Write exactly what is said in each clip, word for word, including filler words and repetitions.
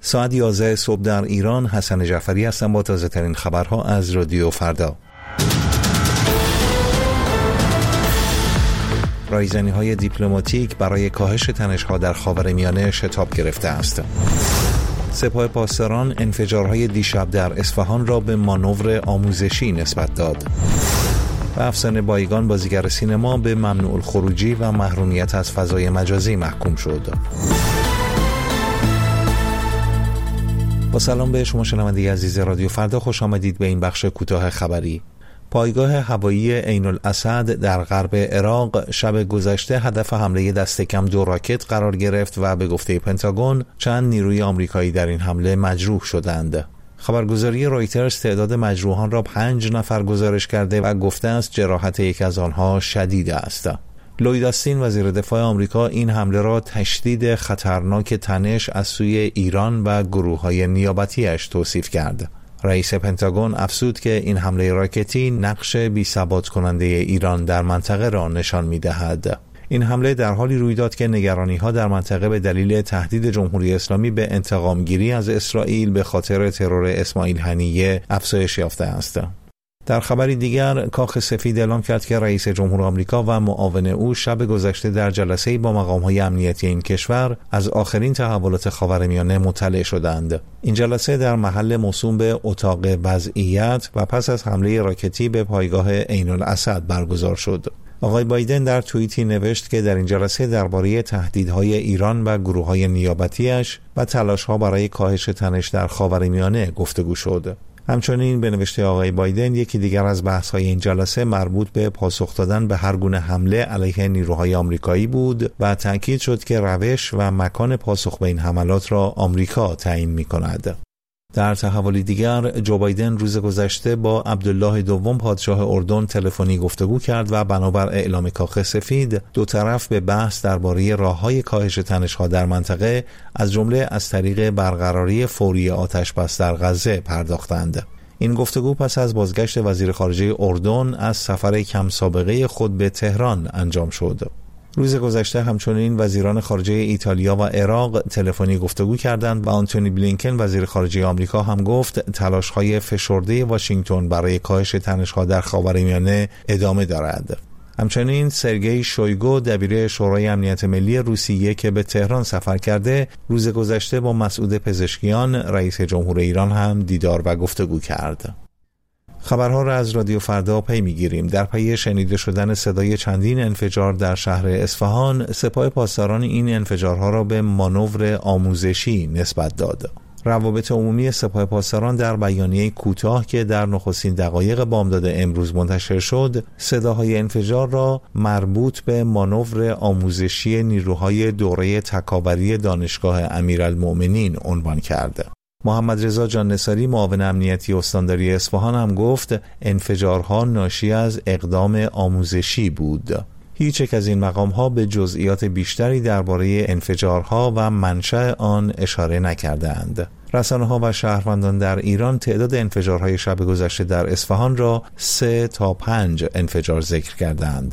ساعت یازده صبح در ایران. حسن جعفری هستم با تازه ترین خبرها از رادیو فردا. رایزنی‌های دیپلماتیک برای کاهش تنش‌ها در خاورمیانه شتاب گرفته است. سپاه پاسداران انفجارهای دیشب در اصفهان را به مانور آموزشی نسبت داد. و افسانه بایگان بازیگر سینما به ممنوع الخروجی و محرومیت از فضای مجازی محکوم شد. با سلام به شما شنونده عزیز رادیو فردا، خوش آمدید به این بخش کوتاه خبری. پایگاه هوایی عین الاسد در غرب عراق شب گذشته هدف حمله دست کم دو راکت قرار گرفت و به گفته پنتاگون چند نیروی آمریکایی در این حمله مجروح شدند. خبرگزاری رایترز تعداد مجروحان را پنج نفر گزارش کرده و گفته است جراحت یک از آنها شدید است. لوید آستین وزیر دفاع آمریکا این حمله را تشدید خطرناک تنش از سوی ایران و گروه‌های نیابتی‌اش توصیف کرد. رئیس پنتاگون افزود که این حمله راکتی نقش بی‌ثبات کننده ایران در منطقه را نشان می‌دهد. این حمله در حالی روی داد که نگرانی‌ها در منطقه به دلیل تهدید جمهوری اسلامی به انتقام‌گیری از اسرائیل به خاطر ترور اسماعیل هنیه افزایش یافته است. در خبری دیگر، کاخ سفید اعلام کرد که رئیس جمهور آمریکا و معاون او شب گذشته در جلسه‌ای با مقام‌های امنیتی این کشور از آخرین تحولات خاورمیانه مطلع شدند. این جلسه در محل موسوم به اتاق وضعیت و پس از حمله راکتی به پایگاه عین الاسد برگزار شد. آقای بایدن در توییتی نوشت که در این جلسه درباره تهدیدهای ایران و گروه‌های نیابتی‌اش و تلاش‌ها برای کاهش تنش در خاورمیانه گفتگو شد. همچنین به نوشته آقای بایدن یکی دیگر از بحث‌های این جلسه مربوط به پاسخ دادن به هر گونه حمله علیه نیروهای آمریکایی بود و تأکید شد که روش و مکان پاسخ به این حملات را آمریکا تعیین می‌کند. در تحولی دیگر، جو بایدن روز گذشته با عبدالله دوم پادشاه اردن تلفنی گفتگو کرد و بنابر اعلام کاخ سفید دو طرف به بحث درباره راه‌های کاهش تنش‌ها در منطقه از جمله از طریق برقراری فوری آتش بس در غزه پرداختند. این گفتگو پس از بازگشت وزیر خارجه اردن از سفر کم سابقه خود به تهران انجام شد. روز گذشته همچنین وزیران خارجه ایتالیا و عراق تلفنی گفتگو کردند و آنتونی بلینکن وزیر خارجه آمریکا هم گفت تلاش‌های فشرده واشنگتن برای کاهش تنش‌ها در خاورمیانه ادامه دارد. همچنین سرگئی شویگو دبیر شورای امنیت ملی روسیه که به تهران سفر کرده روز گذشته با مسعود پزشکیان رئیس جمهور ایران هم دیدار و گفتگو کرد. خبرها را از رادیو فردا پی می‌گیریم. در پی شنیده شدن صدای چندین انفجار در شهر اصفهان، سپاه پاسداران این انفجارها را به مانور آموزشی نسبت داد. روابط عمومی سپاه پاسداران در بیانیه کوتاه که در نخستین دقایق بامداد امروز منتشر شد، صداهای انفجار را مربوط به مانور آموزشی نیروهای دوره تکاوری دانشگاه امیرالمؤمنین عنوان کرد. محمد رضا جان نثاری معاون امنیتی استانداری اصفهان هم گفت انفجارها ناشی از اقدام آموزشی بود. هیچ یک از این مقام‌ها به جزئیات بیشتری درباره انفجارها و منشأ آن اشاره نکردند. رسانه‌ها و شهروندان در ایران تعداد انفجارهای شب گذشته در اصفهان را سه تا پنج انفجار ذکر کردند.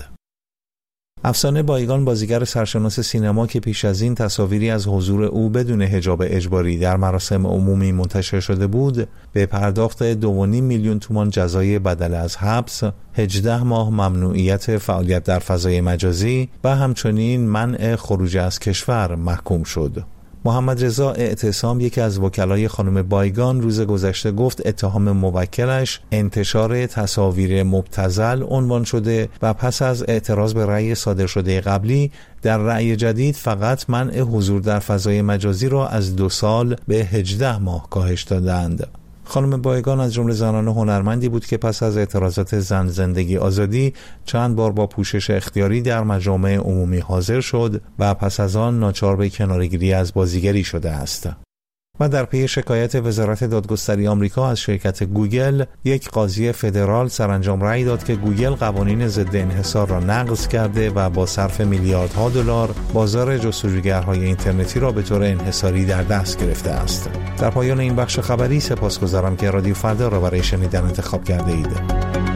افسانه بایگان بازیگر سرشناس سینما که پیش از این تصاویری از حضور او بدون حجاب اجباری در مراسم عمومی منتشر شده بود، به پرداخت دو و نیم میلیون تومان جزای بدل از حبس، هجده ماه ممنوعیت فعالیت در فضای مجازی و همچنین منع خروج از کشور محکوم شد. محمد رضا اعتصام یکی از وکلای خانم بایگان روز گذشته گفت اتهام موکلش انتشار تصاویر مبتذل عنوان شده و پس از اعتراض به رأی صادر شده قبلی در رأی جدید فقط منع حضور در فضای مجازی را از دو سال به هجده ماه کاهش دادند. خانم بایگان از جمله زنان هنرمندی بود که پس از اعتراضات زن زندگی آزادی چند بار با پوشش اختیاری در مجامع عمومی حاضر شد و پس از آن ناچار به کناره‌گیری از بازیگری شده است. و در پی شکایت وزارت دادگستری آمریکا از شرکت گوگل، یک قاضی فدرال سرانجام رأی داد که گوگل قوانین ضد انحصار را نقض کرده و با صرف میلیاردها دلار بازار جستجوگرهای اینترنتی را به طور انحصاری در دست گرفته است. در پایان این بخش خبری سپاسگزارم که رادیو فردا را برای شنیدن انتخاب کرده اید.